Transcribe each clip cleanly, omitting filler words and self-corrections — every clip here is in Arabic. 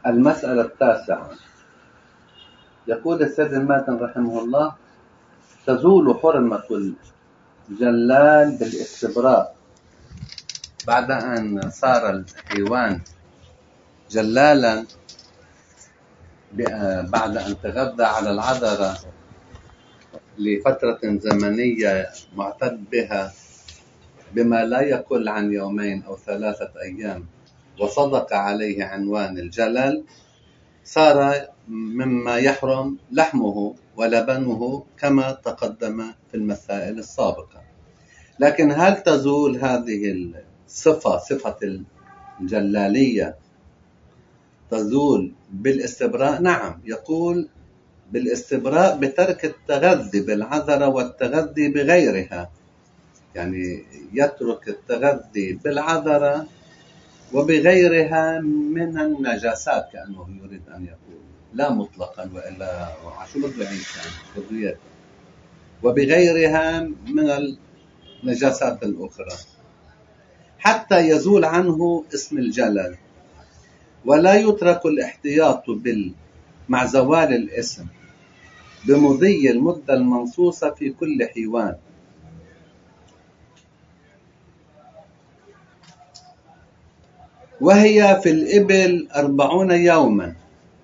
المسألة التاسعة. يقول السيد الماتن رحمه الله: تزول حرمة الجلال بالاستبراء بعد أن صار الحيوان جلالا، بعد أن تغذى على العذرة لفترة زمنية معتد بها بما لا يقل عن 2 أو 3 أيام، وصدق عليه عنوان الجلل، صار مما يحرم لحمه ولبنه كما تقدم في المسائل السابقة. لكن هل تزول هذه الصفة، صفة الجلالية، تزول بالاستبراء؟ نعم، يقول بالاستبراء بترك التغذي بالعذرة والتغذي بغيرها، يعني يترك التغذي بالعذرة وبغيرها من النجاسات، كأنه يريد أن يقول، لا مطلقا وإلا شو بده يعيش يعني، وبغيرها من النجاسات الأخرى، حتى يزول عنه اسم الجلل. ولا يترك الاحتياط مع زوال الاسم بمضي المدة المنصوصة في كل حيوان، وهي في الإبل 40 يوما.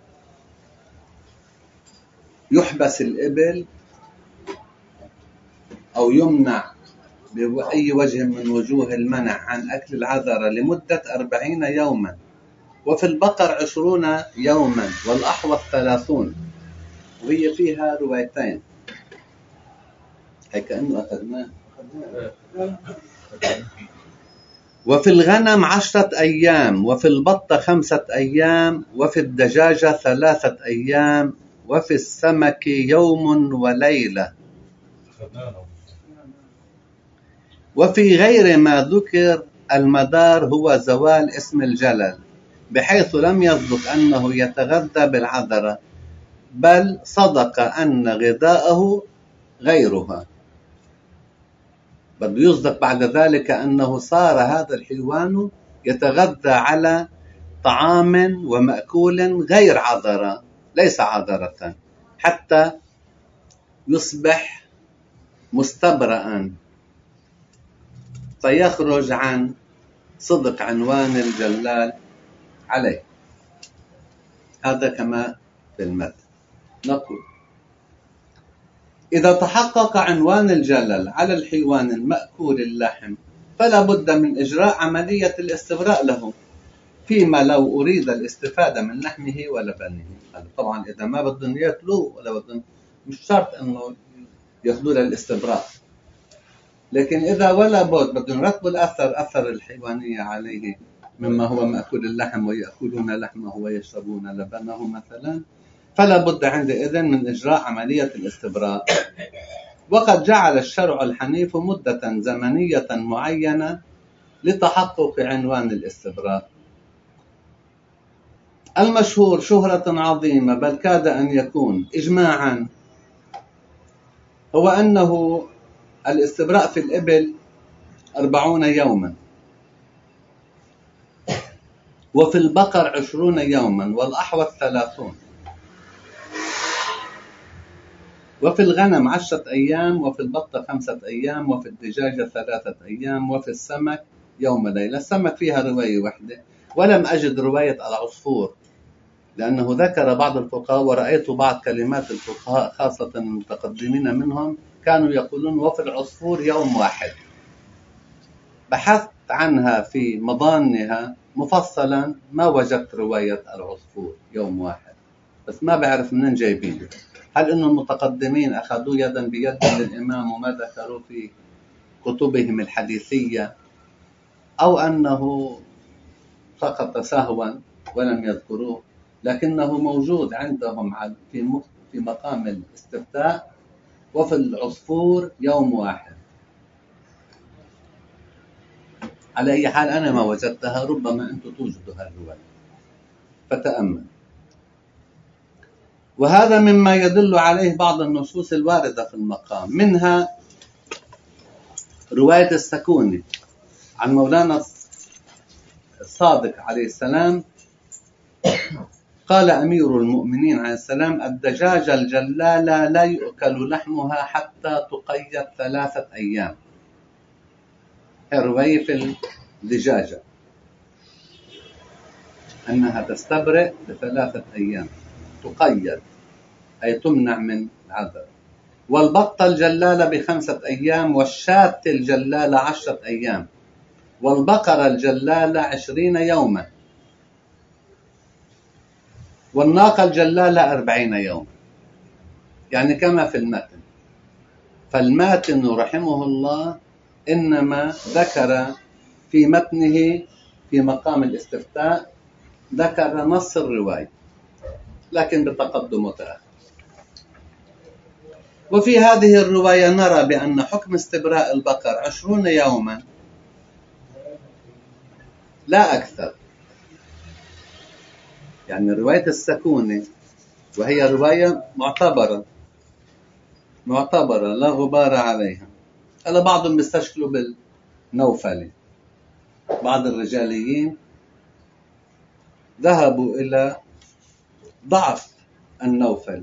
يحبس الإبل أو يمنع بأي وجه من وجوه المنع عن أكل العذرة لمدة 40 يوما، وفي البقر 20 يوما، والأحوط 30. وهي فيها روايتين، هي كأنه أخذناه. وفي الغنم 10 أيام، وفي البطة 5 أيام، وفي الدجاجة 3 أيام، وفي السمك 1 يوم وليلة. وفي غير ما ذكر المدار هو زوال اسم الجلل، بحيث لم يصدق أنه يتغذى بالعذرة، بل صدق أن غذاءه غيرها. بل يصدق بعد ذلك أنه صار هذا الحيوان يتغذى على طعام ومأكول غير عذرة، ليس عذرة، حتى يصبح مستبرأ، فيخرج عن صدق عنوان الجلال عليه. هذا كما في المتن. نقول: إذا تحقق عنوان الجلل على الحيوان المأكول اللحم، فلا بد من إجراء عملية الاستبراء له، فيما لو أريد الاستفادة من لحمه ولبنه. طبعا إذا ما بدهم يأكلوا ولا بدهم، مش شرط أنه يأخذوا للاستبراء، لكن إذا ولا بد بدهم يرتبوا أثر الحيوانية عليه مما هو مأكول اللحم، ويأكلون لحمه ويشربون لبنه مثلا، فلا بد عندئذ من إجراء عملية الاستبراء. وقد جعل الشرع الحنيف مدة زمنية معينة لتحقق عنوان الاستبراء. المشهور شهرة عظيمة، بل كاد أن يكون إجماعا، هو أنه الاستبراء في الإبل 40 يوما، وفي البقر 20 يوما، والأحوط 30. وفي الغنم 10 أيام، وفي البطة 5 أيام، وفي الدجاجة 3 أيام، وفي السمك 1 يوم وليلة. السمك فيها رواية واحدة، ولم أجد رواية العصفور، لأنه ذكر بعض الفقهاء، ورأيت بعض كلمات الفقهاء خاصة المتقدمين منهم كانوا يقولون وفي العصفور 1 يوم. بحثت عنها في مضانها مفصلا، ما وجدت رواية العصفور 1 يوم، بس ما بعرف منين جايبين. هل إنه المتقدمين أخذوا يدا بيد للإمام وما ذكروا في كتبهم الحديثية، أو أنه سقط سهوا ولم يذكروه، لكنه موجود عندهم في مقام الاستفتاء: وفي العصفور 1 يوم. على أي حال أنا ما وجدتها، ربما أنتم توجدوا هالرواية، فتأمل. وهذا مما يدل عليه بعض النصوص الواردة في المقام، منها رواية السكوني عن مولانا الصادق عليه السلام قال أمير المؤمنين عليه السلام: الدجاجة الجلالة لا يؤكل لحمها حتى تقيد 3 أيام. رواية في الدجاجة أنها تستبرئ ب3 أيام، تقيد أي تمنع من العذر. والبطة الجلالة ب5 أيام، والشاة الجلالة 10 أيام، والبقرة الجلالة 20 يوما، والناقة الجلالة 40 يوما. يعني كما في المتن. فالماتن رحمه الله إنما ذكر في متنه في مقام الاستفتاء ذكر نص الرواية لكن بتقدم متأخر. وفي هذه الرواية نرى بأن حكم استبراء البقر 20 يوما لا أكثر. يعني رواية السكونة وهي رواية معتبرة لا غبار عليها. هلا بعضهم بيستشكلوا بالنوفلي، بعض الرجاليين ذهبوا إلى ضعف النوفلي،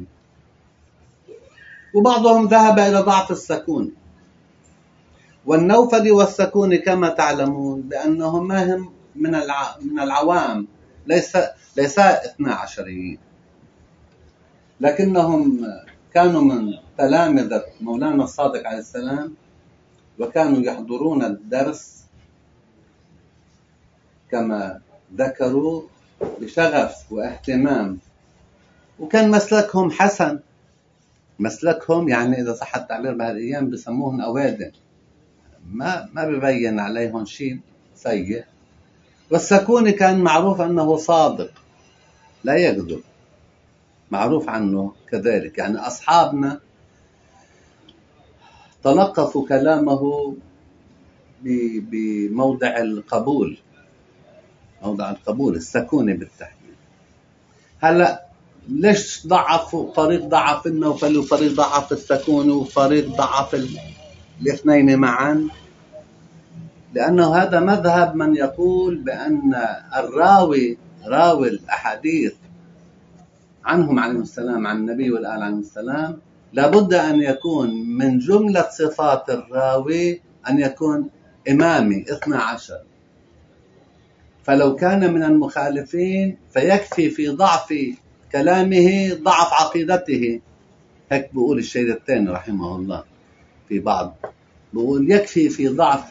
وبعضهم ذهب إلى ضعف السكون. والنوفلي والسكون كما تعلمون بأنهما هم من العوام، ليس 12، لكنهم كانوا من تلامذة مولانا الصادق عليه السلام، وكانوا يحضرون الدرس كما ذكروا بشغف واهتمام، وكان مسلكهم حسن. مسلكهم يعني إذا صح التعبير بهالأيام بسموهم أوادم، ما ببين عليهم شيء سيء. والسكون كان معروف أنه صادق لا يكذب، معروف عنه كذلك. يعني أصحابنا تلقفوا كلامه بموضع القبول، موضع القبول السكونة بالتحديد. هلأ ليش ضعفوا؟ فريق ضعف النوفل وفريق ضعف السكون وفريق ضعف الاثنين معا، لأنه هذا مذهب من يقول بأن راوي الأحاديث عنهم عليه السلام، عن النبي والآل عليه السلام، لابد أن يكون من جملة صفات الراوي أن يكون إمامي 12. فلو كان من المخالفين فيكفي في ضعف كلامه ضعف عقيدته. هيك بقول الشيخ الثاني رحمه الله في بعض، بقول يكفي في ضعف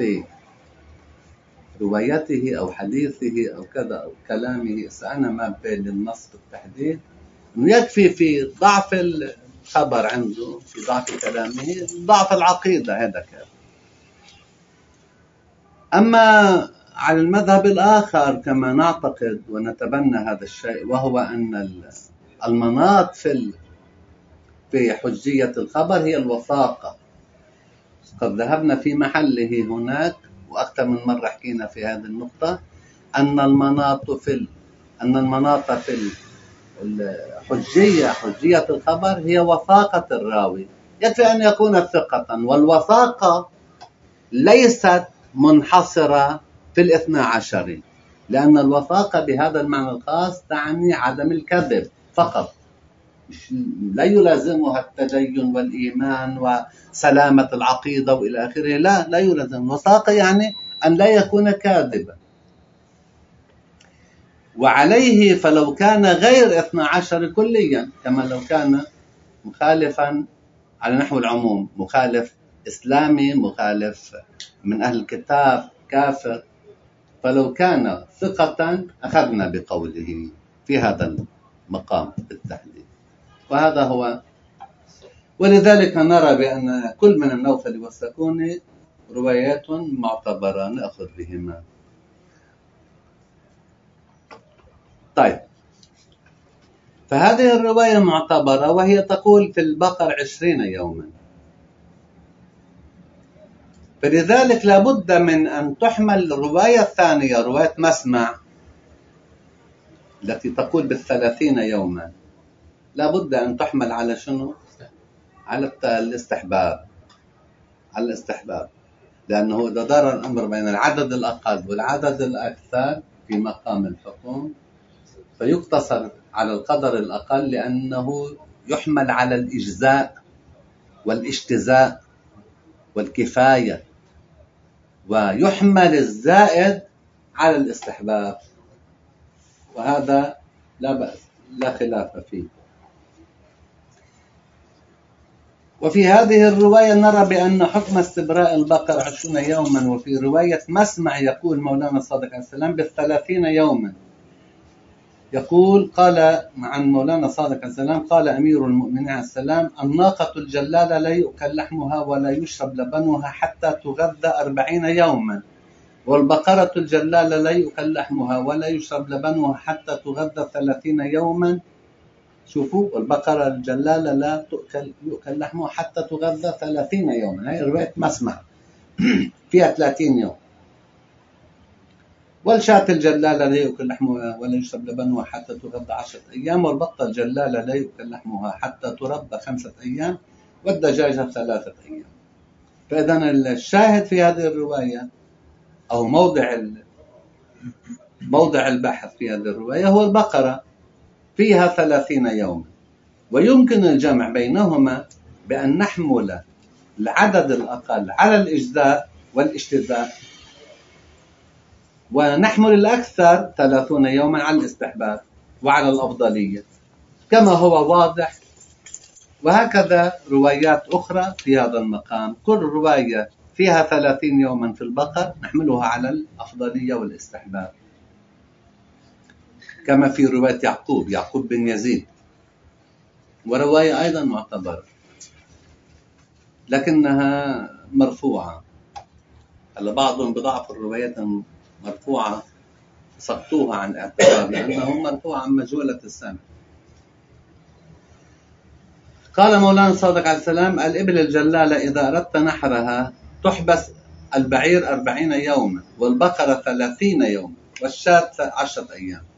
روايته أو حديثه أو كذا أو كلامه. أنا ما بين النص بالتحديد، يكفي في ضعف الخبر عنده، في ضعف كلامه، ضعف العقيدة. هذا كذا. أما على المذهب الآخر كما نعتقد ونتبنى هذا الشيء، وهو أن المناط في حجية الخبر هي الوثاقة. قد ذهبنا في محله هناك وأكثر من مرة حكينا في هذه النقطة، أن المناط في حجية الخبر هي وثاقة الراوي. يكفي أن يكون ثقة، والوثاقة ليست منحصرة في 12، لأن الوثاقة بهذا المعنى الخاص تعني عدم الكذب فقط، لا يلازمها التدين والإيمان وسلامة العقيدة وإلى آخره. لا يلازم. الوثاقة يعني أن لا يكون كاذبا. وعليه فلو كان غير 12 كليا، كما لو كان مخالفا على نحو العموم، مخالف إسلامي، مخالف من أهل الكتاب، كافر، فلو كان ثقة أخذنا بقوله في هذا المقام بالتحديد. وهذا هو. ولذلك نرى بأن كل من النوفل والسكون روايات معتبرة نأخذ بهما. طيب، فهذه الرواية معتبرة، وهي تقول في البقر 20 يوما. فلذلك لابد من أن تحمل الرواية الثانية، رواية مسمع التي تقول 30 يوما، لابد أن تحمل على شنو؟ على الاستحباب. على الاستحباب، لأنه إذا دار الأمر بين العدد الأقل والعدد الأكثر في مقام الحكم فيقتصر على القدر الأقل لأنه يحمل على الإجزاء والاجتزاء والكفاية، ويحمل الزائد على الاستحباب، وهذا لا بأس لا خلاف فيه. وفي هذه الرواية نرى بأن حكم استبراء البقر 20 يوما، وفي رواية مسمع يقول مولانا الصادق عليه السلام بال30 يوما. يقول قال عن مولانا الصادق عليه السلام قال أمير المؤمنين عليه السلام: الناقة الجلالة لا يؤكل لحمها ولا يشرب لبنها حتى تغذى 40 يوما، والبقرة الجلالة لا يؤكل لحمها ولا يشرب لبنها حتى تغذى 30 يوما. شوفوا، البقرة الجلالة لا يؤكل لحمها حتى تغذى 30 يوما، هي رواية مسمع فيها 30 يوم. والشاة الجلالة لا يؤكل لحمها ولا يشرب لبنها حتى تغذى 10 أيام، والبطة الجلالة لا يؤكل لحمها حتى تربى 5 أيام، والدجاجة 3 أيام. فإذا الشاهد في هذه الرواية أو موضع البحث في هذه الرواية هو البقرة فيها 30 يوما، ويمكن الجمع بينهما بأن نحمل العدد الأقل على الإجزاء والاجتزاء، ونحمل الأكثر 30 يوما على الاستحباب وعلى الأفضلية كما هو واضح. وهكذا روايات أخرى في هذا المقام، كل رواية فيها 30 يوما في البقر نحملها على الأفضلية والاستحباب، كما في رواية يعقوب بن يزيد، ورواية أيضا معتبرة لكنها مرفوعة. هلا بعضهم بضعف الروايات مرفوعة سقطوها عن اعتبار لأنهم مرفوعة عن مجهولة السنة. قال مولانا الصادق عليه السلام: الإبل الجلالة إذا أردت نحرها تحبس البعير 40 يوما، والبقرة 30 يوما، والشاة 10 أيام.